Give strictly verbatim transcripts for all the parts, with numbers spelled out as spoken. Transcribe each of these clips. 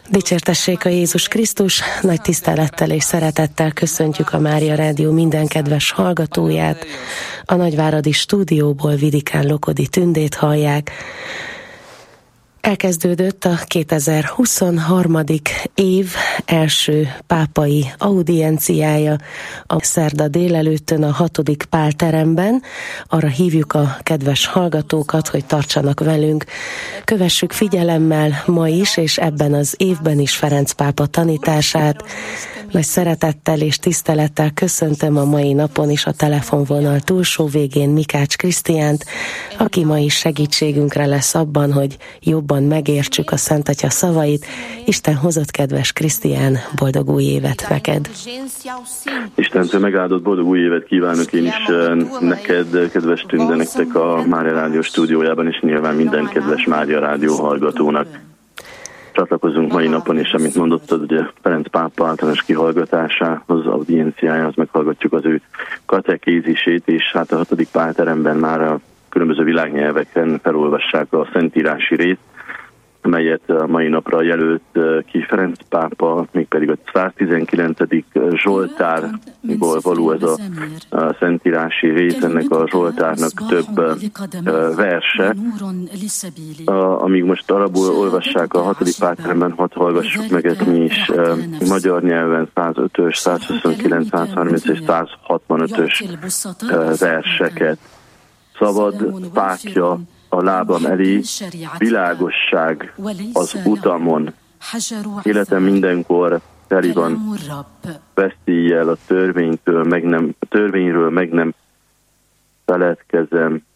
Dicsértessék a Jézus Krisztus, nagy tisztelettel és szeretettel köszöntjük a Mária Rádió minden kedves hallgatóját. A nagyváradi stúdióból Vidikán Lokodi Tündét hallják. Elkezdődött a kétezer-huszonharmadik év első pápai audienciája a szerda délelőttön a hatodik Pál teremben. Arra hívjuk a kedves hallgatókat, hogy tartsanak velünk. Kövessük figyelemmel ma is, és ebben az évben is Ferenc pápa tanítását. Nagy szeretettel és tisztelettel köszöntöm a mai napon is a telefonvonal túlsó végén Mikács Krisztiánt, aki ma is segítségünkre lesz abban, hogy jobban megértsük a Szent Atya szavait. Isten hozott, kedves Krisztián, boldog új évet neked! Istentől megáldott boldog új évet kívánok én is neked, kedves Tünde, nektek a Mária Rádió stúdiójában, és nyilván minden kedves Mária Rádió hallgatónak. Csatlakozunk mai napon, és amit mondottad, ugye Ferenc pápa általános kihallgatásához, audienciájához meghallgatjuk az ő katekézisét, és hát a hatodik Pál teremben már a különböző világnyelveken felolvassák a szentírási részt, melyet a mai napra jelölt ki Ferenc pápa, mégpedig a száztizenkilencedik Zsoltárból való ez a, a szentírási rész, ennek a Zsoltárnak több verse. A, amíg most arabul olvassák a hatodik Pál teremben, hadd hallgassuk meg ezt mi is magyar nyelven százötös, százhuszonkilenc, százharminc és százhatvanötös verseket. Szabad pátja a lábam elé, világosság az utamon. Életem mindenkor teli van veszéllyel, a törvénytől meg nem, a törvényről meg nem feledkezem.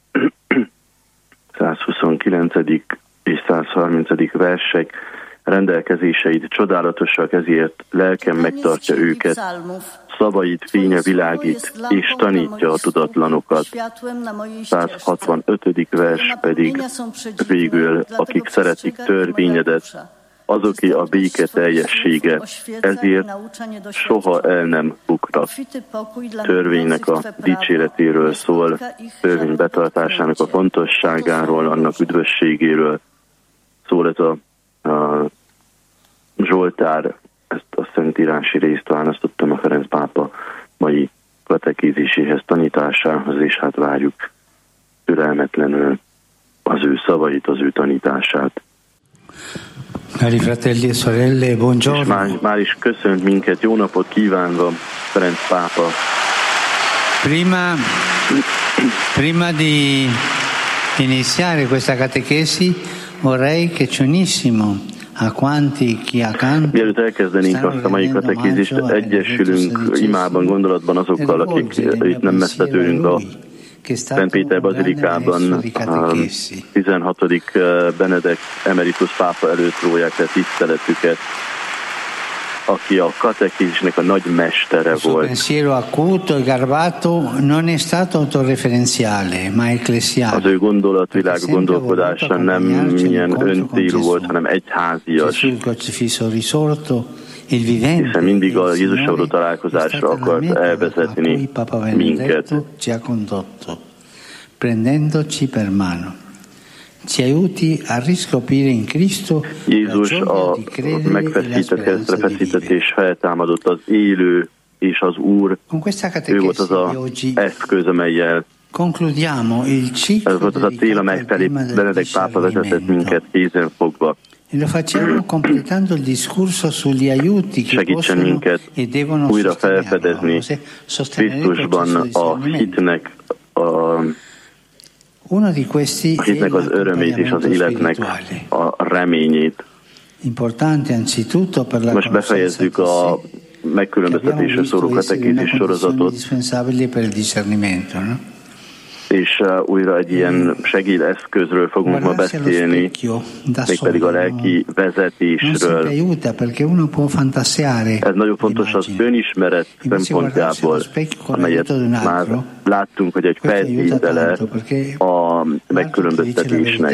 százhuszonkilencedik és százharmincadik versek. Rendelkezéseid csodálatosak, ezért lelkem megtartja őket. Szavaid fénye világít, és tanítja a tudatlanokat. százhatvanötödik vers pedig végül, akik szeretik törvényedet, azoké a béke teljessége, ezért soha el nem buknak. Törvénynek a dicséretéről szól, törvény betartásának a fontosságáról, annak üdvösségéről szól ez a a Zsoltár. Ezt a szentírási részt választottam a Ferenc pápa mai katekéziséhez, tanításához, és hát várjuk türelmetlenül az ő szavait, az ő tanítását. Cari fratelli e sorelle, buongiorno. És már, már is köszönt minket, jó napot kívánva Ferenc pápa. Prima, prima di iniziare questa catechesi, vorrei che ci unissimo a quanti chi accanto. Mielőtt elkezdenénk azt a mai katekézist, egyesülünk imában, gondolatban azokkal, akik itt nem messze tőlünk a Szent Péter bazilikában a tizenhatodik Benedek emeritus pápa előtt róják le tiszteletüket, aki a katekézisnek a nagy mestere volt. Il pensiero acuto e garbato non è stato autoreferenziale, ma ecclesiale. Az ő gondolatvilág gondolkodása nem milyen öncélú volt, hanem egyházias. Hiszen mindig a Jézussal való találkozásra akart elvezetni minket. Prendendoci per mano. Ci aiuti a riscoprire in Cristo. Jézus a megfeszített, keresztre feszített és feltámadott az élő és az Úr. Ő volt az az eszköz, amellyel ez volt az a cél, amely felé Benedek pápa vezetett minket kézen fogva. Segítsen minket újra felfedezni Krisztusban a hitnek a a hitnek az örömét és az életnek a reményét. Most befejezzük a megkülönböztetésre szóló katekézis sorozatot, és uh, újra egy ilyen segédeszközről fogunk ma beszélni, mégpedig a lelki vezetésről. Ez nagyon fontos az önismeret szempontjából, amelyet már láttunk, hogy egy feltétele a megkülönböztetésnek.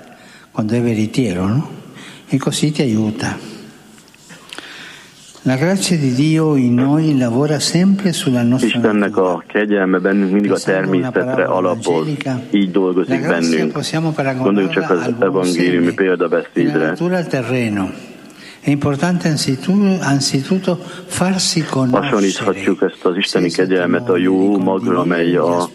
Istennek a kegyelme bennünk mindig a természetre alapoz, így dolgozik bennünk. Gondoljunk csak az evangéliumi példabeszédre. Hasonlíthatjuk ezt az isteni kegyelmet a jó magra, amely a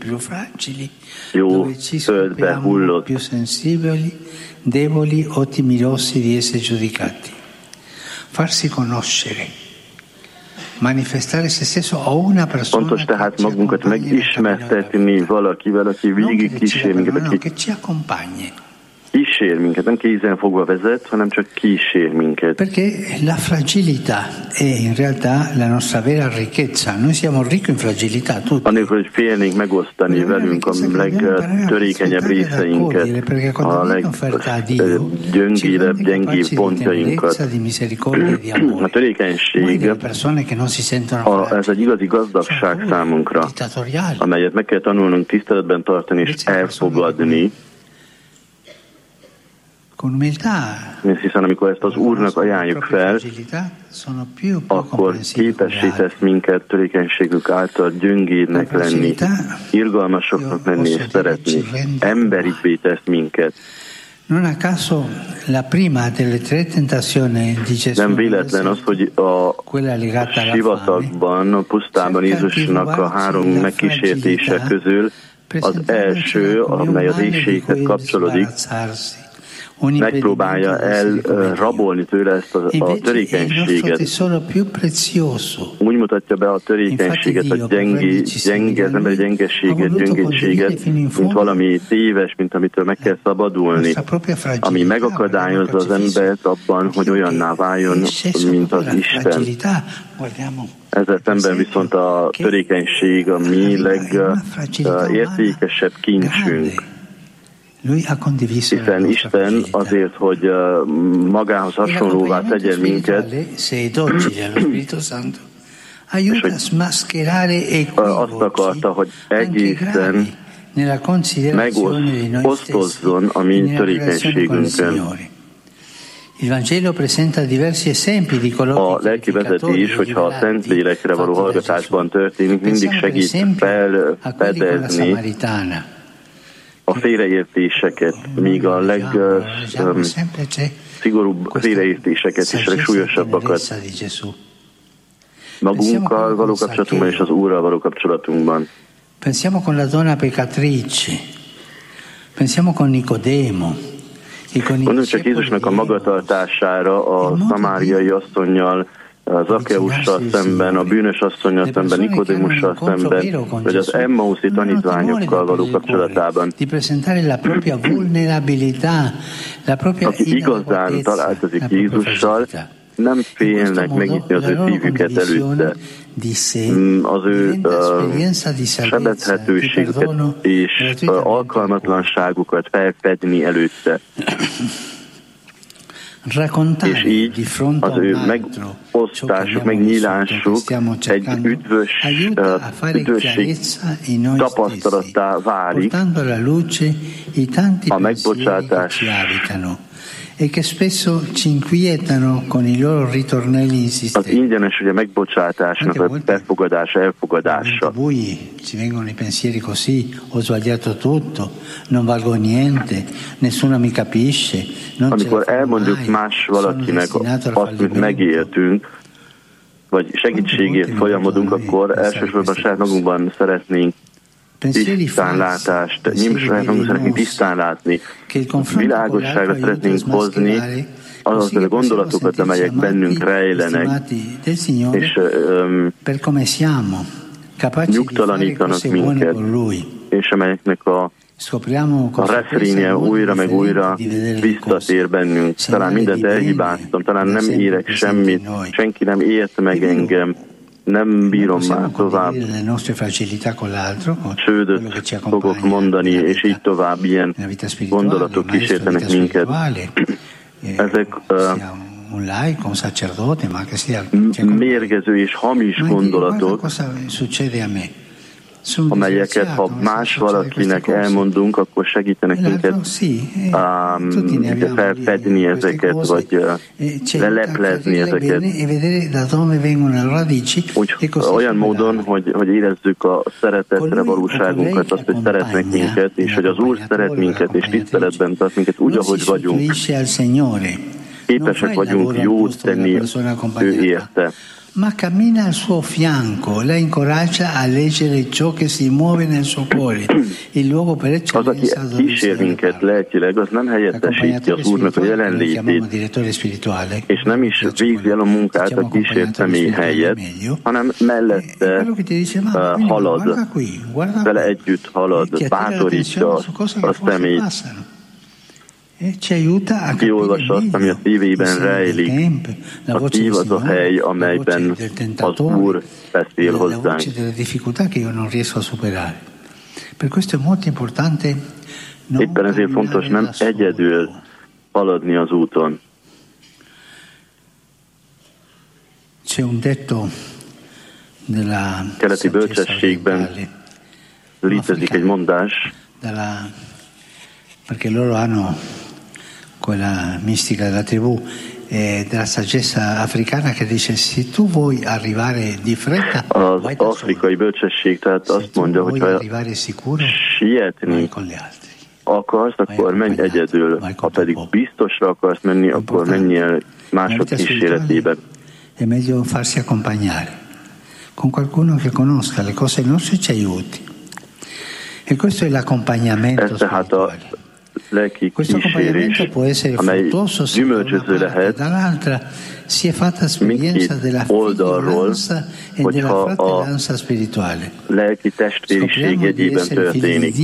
jó földbe hullott. Deboli o timorosi di essere giudicati. Farsi conoscere, manifestare se stesso a una persona. Fontos tehát magunkat megismertetni valakivel, aki végig kísér minket, aki kísér minket, nem kézen fogva vezet, hanem csak kísér minket. Perché la fragilità è in realtà la nostra vera ricchezza. Noi siamo ricchi in fragilità tutti. Anélkül, hogy félnénk megosztani velünk a legtörékenyebb részeinket, a leggyöngébb, gyengébb pontjainkat. A törékenység, a, ez egy igazi gazdagság számunkra, amelyet meg kell tanulnunk tiszteletben tartani és elfogadni. Hiszen amikor ezt az Úrnak ajánljuk fel, akkor képessé tesz minket törékenységük által gyöngédnek lenni, irgalmasoknak lenni és szeretni. Emberibbé tesz minket. Nem véletlen az, hogy a sivatagban, a pusztában Jézusnak a három megkísértése közül az első, amely az éhséghez kapcsolódik, megpróbálja elrabolni tőle ezt a, a törékenységet. Úgy mutatja be a törékenységet, a gyengé, gyenge, az emberi gyengeséget, gyöngétséget, mint valami téves, mint amitől meg kell szabadulni, ami megakadályozza az embert abban, hogy olyanná váljon, mint az Isten. Ezzel szemben viszont a törékenység a mi legértékesebb kincsünk. Hiszen Isten azért, hogy magához hasonlóvá tegyen minket, és hogy azt akarta, hogy egészen megosztozzon a mi törékenységünkön. A lelki vezetés, hogyha a Szentlélekre való hallgatásban történik, mindig segít felfedezni a félreértéseket, míg a legszigorúbb um, félreértéseket és a legsúlyosabbakat magunkkal való kapcsolatunkban és az Úrral való kapcsolatunkban. Pensiamo con la donna peccatrice, pensiamo con Nicodemo. Gondoljunk csak Jézusnak a magatartására a szamáriai asszonnyal, Zakeussal szemben, a bűnös asszonnyal szemben, Nikodémussal szemben, vagy az Emmauszi tanítványokkal való kapcsolatában. Aki igazán találkozik Jézussal, nem félnek megnyitni az ő szívüket előtte. Az ő uh, sebezhetőségüket és uh, alkalmatlanságukat felfedni előtte. És így az ő megosztásuk, megnyílásuk egy üdvös, uh, üdvösség tapasztalattá válik, a megbocsátás az ingyenes ugye megbocsátásnak a befogadása, elfogadása. Ci vengono i pensieri così, ho sbagliato tutto, non valgo niente, nessuno mi capisce. Amikor elmondjuk más valakinek azt, amit megéltünk, vagy segítségért folyamodunk, akkor elsősorban saját magunkban szeretnénk tisztánlátást, nem saját magunkban szeretnénk tisztán látni, világosságra szeretnénk hozni azokat a gondolatokat, amelyek bennünk rejlenek, és um, nyugtalanítanak minket, és amelyeknek a, a refrénje újra meg újra visszatér bennünk. Talán mindent elhibáztam, talán nem érek semmit, senki nem ért meg engem, nem bírom már tovább, csődöt fogok mondani, és így tovább ilyen gondolatok kísértenek minket. Ezek uh, mérgező és hamis gondolatok, amelyeket ha más valakinek elmondunk, akkor segítenek minket um, felfedni ezeket, vagy uh, leleplezni ezeket. Úgy, olyan módon, hogy, hogy érezzük a szeretetre valóságunkat, azt, hogy szeretnek minket, és hogy az Úr szeret minket, és tiszteletben tart minket úgy, ahogy vagyunk. képesek vagyunk jót tenni ő érte. Ma cammina al suo fianco, la incoraggia a leggere ciò che si muove nel suo cuore. Il luogo per eccellenza az, aki kísér minket lelkileg, az nem helyettesíti az Úrnak a jelenlétét, és nem is végzi el a munkát a kísért személy helyett, hanem mellette uh, halad, vele együtt halad, bátorítja a személyt. Kiolvassa azt, ami a szívében rejlik. A szív az a hely, amelyben az Úr beszél hozzánk. Éppen ezért fontos nem egyedül haladni az úton. Keleti bölcsességben létezik egy mondás, perché loro hanno quella mistica della tribù e della saggezza africana che dice se tu vuoi arrivare di fretta az afrikai bölcsesség, tehát azt mondja, hogy ha sietni akarsz, akkor menj egyedül, ha pedig biztosra akarsz menni, akkor menjél mások kíséretében. È meglio farsi accompagnare con qualcuno che conosca le cose nostre e ci aiuti. E questo è l'accompagnamento spirituale. Lelki kísérés, amely gyümölcsöző lehet mindkét oldalról, hogyha a lelki testvériség jegyében történik.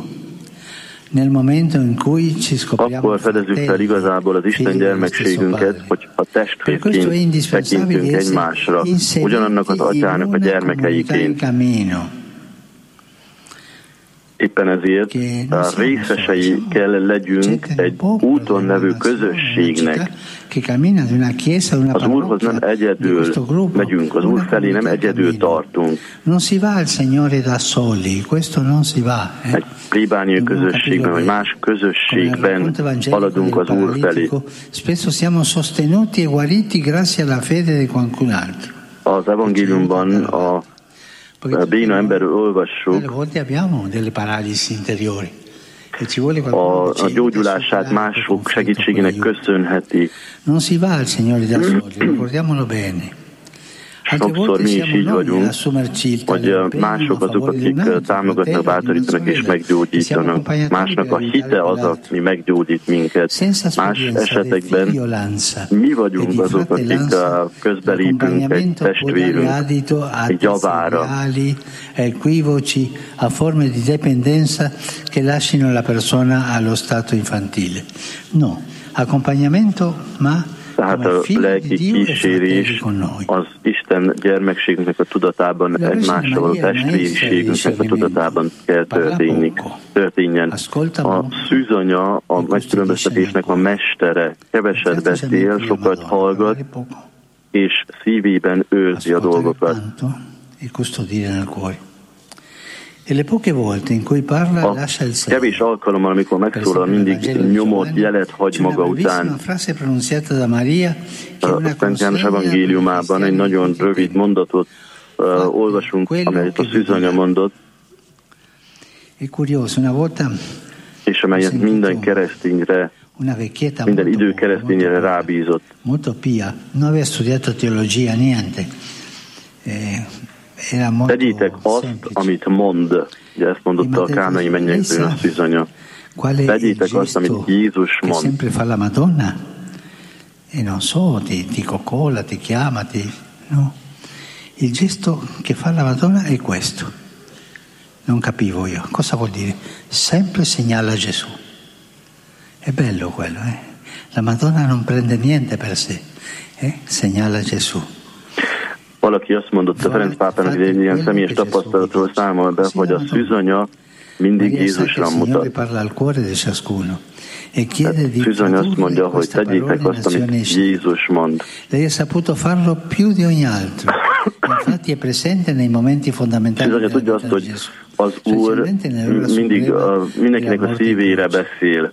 Akkor fedezzük fel igazából az Isten gyermekségünket, hogy a testvérként tekintünk egymásra, ugyanannak az atyának a gyermekeiként. Éppen ezért a részesei kell legyünk egy úton levő közösségnek. Az Úrhoz nem egyedül megyünk, az Úr felé nem egyedül tartunk. Egy plébániai közösségben, vagy más közösségben haladunk az Úr felé. Az evangéliumban a a béna emberről olvassuk, a, a gyógyulását mások segítségének köszönheti. Sokszor mi is így vagyunk, hogy mások azok, akik támogatnak, bátorítanak és meggyógyítanak. Másnak a hite az, ami meggyógyít minket. Más esetekben mi vagyunk azok, akik közbelépünk egy testvérünk egy javára. forme di dipendenza che lasciano la persona allo stato infantile. No, accompagnamento, ma tehát a lelki kísérés az Isten gyermekségünknek a tudatában, egymással való testvériségünknek a tudatában kell történni, történjen. A szűzanya a megkülönböztetésnek a mestere, keveset beszél, sokat hallgat, és szívében őrzi a dolgokat. A kevés alkalommal, amikor megszólal, mindig nyomott jelet hagy maga után. A Szent János evangéliumában egy nagyon rövid mondatot uh, olvasunk, amelyet a szűzanya mondott, és amelyet minden keresztényre, minden idő keresztényre rábízott. Tegyétek azt, amit mond. Ugye ezt mondotta a kánai mennyegzőn a szűzanya. Tegyétek azt, amit Jézus mond. E non so, ti, ti coccola, ti chiama, ti... no. Il gesto che fa la Madonna è questo. Non capivo io. Cosa vuol dire? Sempre segnala Gesù. È bello quello, eh? La Madonna non prende niente per sé, eh? Segnala Gesù. Valaki azt mondotta Ferenc pápának, hogy egy ilyen személyes tapasztalatról számol be, hogy a szűzanya mindig Jézusra mutat. Tehát szűzanya azt mondja, hogy tegyétek azt, amit Jézus mond. Szűzanya tudja azt, hogy az Úr mindig a, mindenkinek a szívére beszél.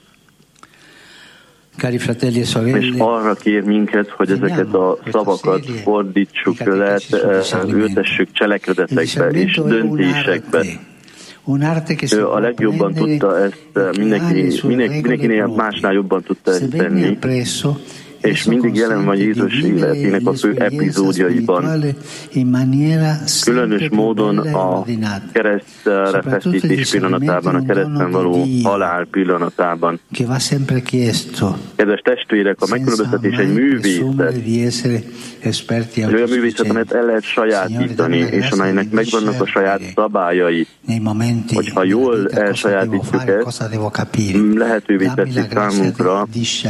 És arra kér minket, hogy ezeket a szavakat fordítsuk le, ültessük cselekedetekbe és döntésekbe. Ő a legjobban tudta ezt, mindenki, mindenki, mindenkinél másnál jobban tudta ezt tenni, és mindig jelen van Jézus életének a fő epizódjaiban. Különös módon a keresztre feszítés pillanatában, a kereszten való halál pillanatában. Kedves testvérek, a megkülönböztetés egy művészet, egy olyan művészet, amelyet el lehet sajátítani, és amelynek megvannak a saját szabályai. Hogyha jól elsajátítjuk ezt, lehetővé teszi számunkra,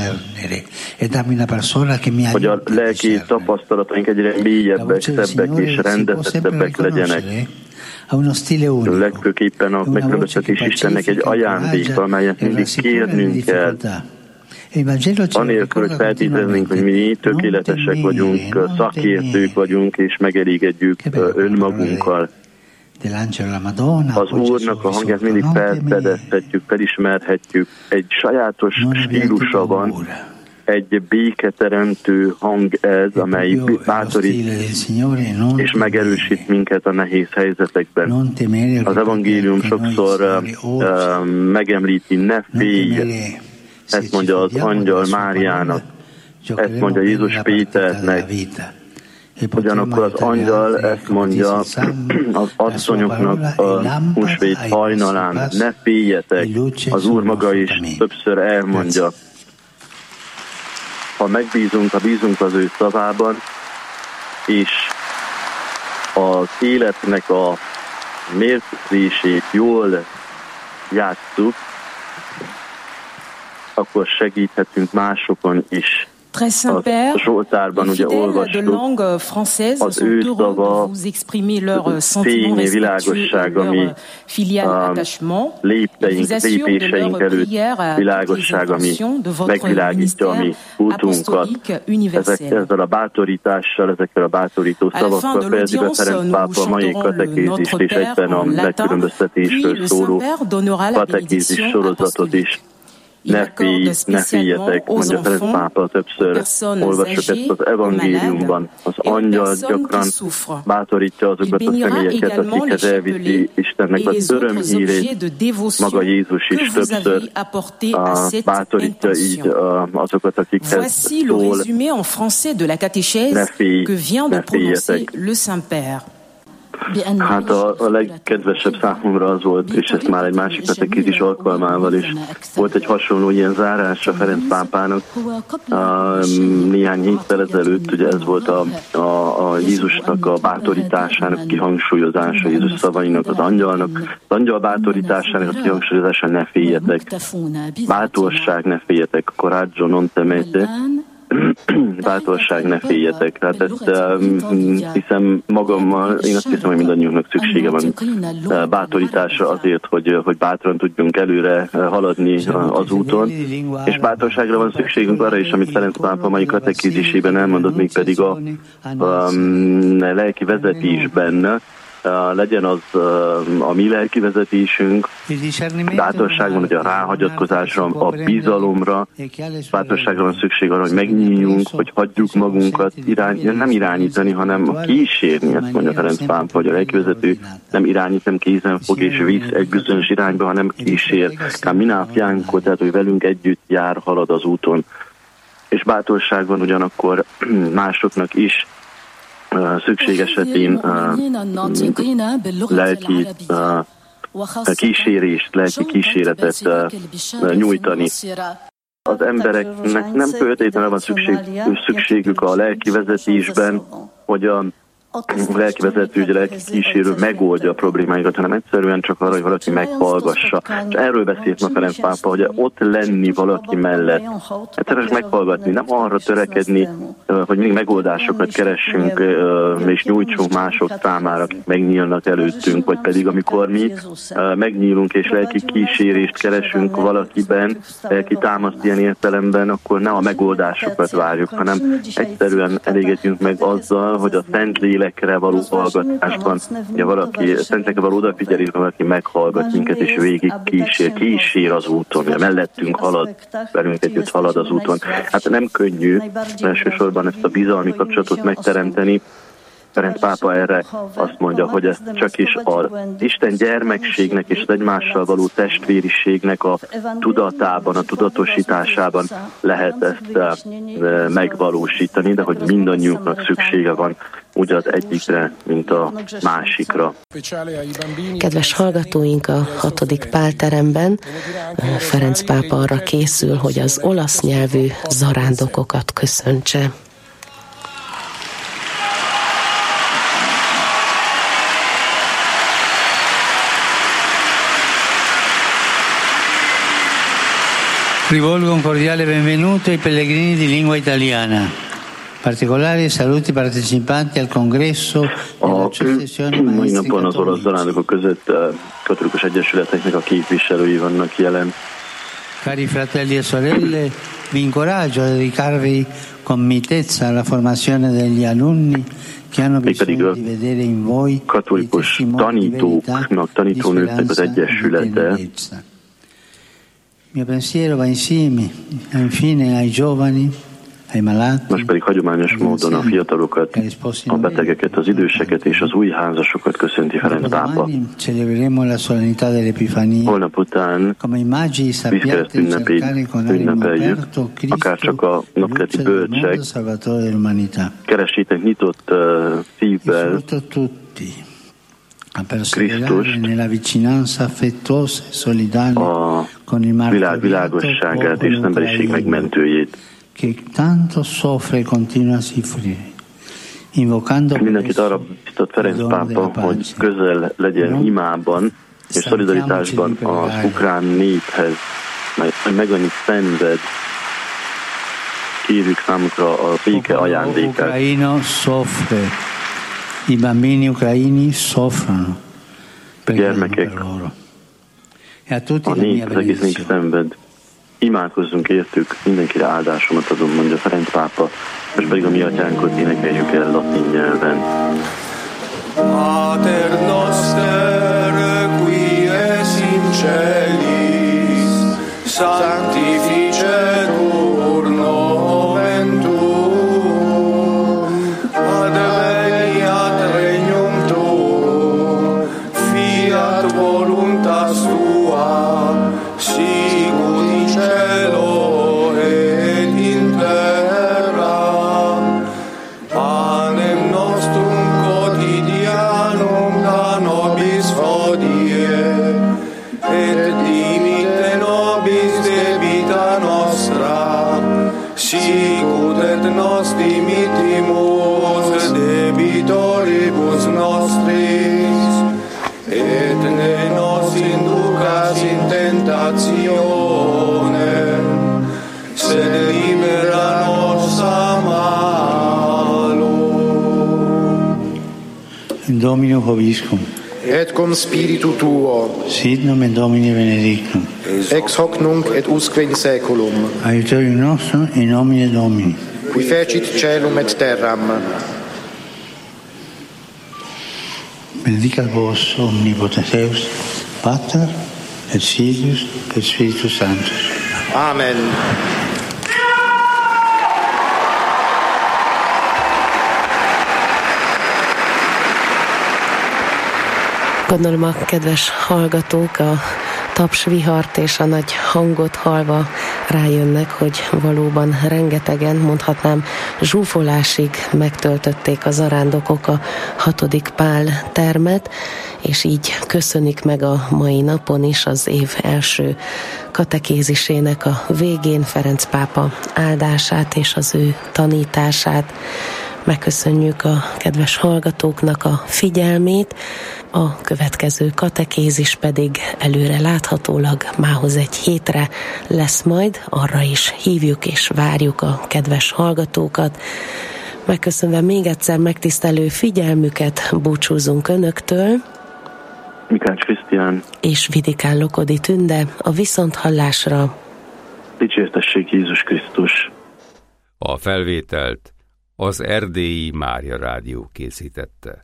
hogy a lelki tapasztalataink egyre mélyebbek, szebbek és rendezettebbek legyenek. Legfőképpen a megkülönböztetés Istennek egy ajándéka, amelyet mindig kérnünk kell. Anélkül, hogy feltételeznénk, hogy mi tökéletesek vagyunk, szakértők vagyunk, és megelégedjük önmagunkkal. Az Úrnak a hangját mindig felfedezhetjük, felismerhetjük. Egy sajátos stílusa van, egy béketeremtő hang ez, amely bátorít és megerősít minket a nehéz helyzetekben. Az evangélium sokszor uh, megemlíti, ne félj, ezt mondja az angyal Máriának, ezt mondja Jézus Péternek. Ugyanakkor az angyal ezt mondja az asszonyoknak a húsvét hajnalán, ne féljetek, az Úr maga is többször elmondja. Ha megbízunk, ha bízunk az ő szavában, és az életnek a mérkőzését jól játsszuk, akkor segíthetünk másokon is. Très Saint-Père, les fidèles de langue française sont heureux de vous exprimer leurs sentiments respectueux et leur filial attachement. Ils vous assurent de leur prière à toutes les intentions de votre ministère apostolique universel. À la fin de l'audience, nous chanterons le Notre Père en latin, puis le Saint-Père donnera la bénédiction apostolique. Ne félj, ne féljetek, mondja Ferenc pápa többször, olvassuk ezt az evangéliumban. Az angyal gyakran bátorítja azokat a személyeket, akikhez elviszi Istennek a örömhírét. Maga Jézus is többször bátorítja így azokat, akikhez szól. Ne félj, ne féljetek. Hát a, a legkedvesebb számomra az volt, és ezt már egy másik katekizis alkalmával is volt egy hasonló ilyen zárása Ferenc pápának. A, néhány héttel ezelőtt, ugye ez volt a, a, a Jézusnak a bátorításának kihangsúlyozása, Jézus szavainak, az angyalnak, az angyal bátorításának a kihangsúlyozása, ne féljetek. Bátorság, ne féljetek, coraggio non temete. Bátorság, ne féljetek. Tehát ezt uh, hiszem magammal, én azt hiszem, hogy mindannyiunknak szüksége van uh, bátorításra azért, hogy, hogy bátran tudjunk előre uh, haladni uh, az úton. És bátorságra van szükségünk arra is, amit Ferenc pápa mai katekizisében elmondott, mégpedig a, a um, lelki vezetésben. Uh, legyen az uh, a mi lelki vezetésünk, bátorságon, hogy a ráhagyatkozásra, a bizalomra, bátorságra van szükség arra, hogy megnyíljunk, hogy hagyjuk magunkat irány, nem irányítani, hanem kísérni, ezt mondja Ferenc pápa, hogy a lelki vezető nem irányít, nem kézen fog és visz egy bizonyos irányba, hanem kísér. Minál fiánkot, tehát hogy velünk együtt jár, halad az úton. És bátorság van ugyanakkor másoknak is, Uh, szükség esetén uh, lelki uh, kísérést, lelki kíséretet uh, nyújtani. Az embereknek nem feltétlenül van szükség, szükségük a lelki vezetésben, hogy a lelki vezető, ugye lelki kísérő megoldja a problémáikat, hanem egyszerűen csak arra, hogy valaki meghallgassa. És erről beszélt ma Ferenc pápa, hogy ott lenni valaki mellett. Egyszerűen meghallgatni, nem arra törekedni, hogy mindig megoldásokat keressünk és nyújtsunk mások számára, akik megnyílnak előttünk, vagy pedig amikor mi megnyílunk és lelki kísérést keresünk valakiben, lelki támaszt ilyen értelemben, akkor ne a megoldásokat várjuk, hanem egyszerűen elégedjünk meg azzal, hogy a Szent Lélekre való hallgatásban, ugye valaki, Szentekre való odafigyelés, valaki meghallgat minket, és végig kísér, kísér az úton, ugye mellettünk halad, velünk együtt halad az úton. Hát nem könnyű elsősorban ezt a bizalmi kapcsolatot megteremteni, Ferenc pápa erre azt mondja, hogy ez csak is az Isten gyermekségnek és az egymással való testvériségnek a tudatában, a tudatosításában lehet ezt megvalósítani, de hogy mindannyiunknak szüksége van úgy az egyikre, mint a másikra. Kedves hallgatóink, a hatodik pálteremben Ferenc pápa arra készül, hogy az olasz nyelvű zarándokokat köszöntse. Rivolgo un cordiale benvenuto ai pellegrini di lingua italiana. Particolari saluti partecipanti al congresso della Cessessione Mai napon az olasz zarándokok között katolikus egyesületeknek a képviselői vannak jelen. Cari fratelli e sorelle, vi incoraggio a dedicarvi con mitezza alla formazione degli alunni che hanno bisogno di vedere in voi katolikus tanítóknak, tanítónőknek az egyesülete. Mio pensiero va insieme, infine ai giovani, ai malati. Most pedig hagyományos módon a fiatalokat, a betegeket, az időseket és az új házasokat köszönti Ferenc pápa. Holnap után vízkereszt ünnepét ünnepeljük, akár csak a napkeleti bölcsek keresétek nyitott uh, szívvel Krisztust, a világ világosságát és az emberiség megmentőjét. Mindenkit arra biztat Ferenc pápa, hogy közel legyen imában és szolidaritásban az ukrán néphez, mert meg annyit szenved, kérjük számukra a béke ajándékát. I bambini ucraini soffrono. Gyermekek, a nép, az egész nép szenved. Imádkozzunk értük, mindenkire áldásomat adom, mondja Ferenc pápa, most pedig a mi atyánkot énekeljük el latin nyelven. Mater noster, qui es in celis, sanctificetur nomen tuum, adveniat regnum tuum, fiat voluntas tua, sicut in cielo et in terra. Panem nostrum quotidianum da nobis hodie, et dimitte nobis debita nostra, sicut et nos dimittimus debitoribus nostris, et ne nos inducas in tentationem, sed libera nos a malo. In Domino Hoviscum. Et cum spiritu tuo. Sit nomen Domini benedictum. Ex hoc nunc et usque in saeculum. Aiutorium nostrum in nomine Domini. Qui fecit caelum et terram. Benedicat vos omnipotens Deus, Pater et Filius et Spiritus Sanctus. Amen. Gondolom a kedves hallgatók a tapsvihart és a nagy hangot hallva rájönnek, hogy valóban rengetegen, mondhatnám zsúfolásig megtöltötték a zarándokok a hatodik Pál termet, és így köszönik meg a mai napon is az év első katekézisének a végén Ferenc pápa áldását és az ő tanítását. Megköszönjük a kedves hallgatóknak a figyelmét, a következő katekézis pedig előre láthatólag mához egy hétre lesz majd, arra is hívjuk és várjuk a kedves hallgatókat. Megköszönve még egyszer megtisztelő figyelmüket búcsúzunk önöktől. Mikács Krisztián És Vidikán Lokodi Tünde, a viszonthallásra. Dicsértessék Jézus Krisztus. A felvételt az Erdélyi Mária Rádió készítette.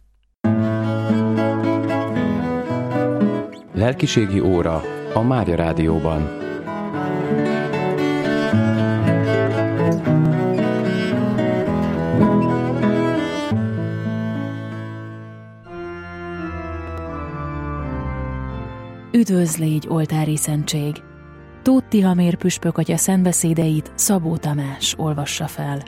Lelkiségi óra a Mária Rádióban. Üdvözl légy, oltári szentség! Tóth Tihamér püspök atya szentbeszédeit Szabó Tamás olvassa fel.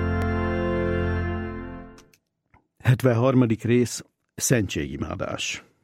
hetvenharmadik rész. Szentségimádás.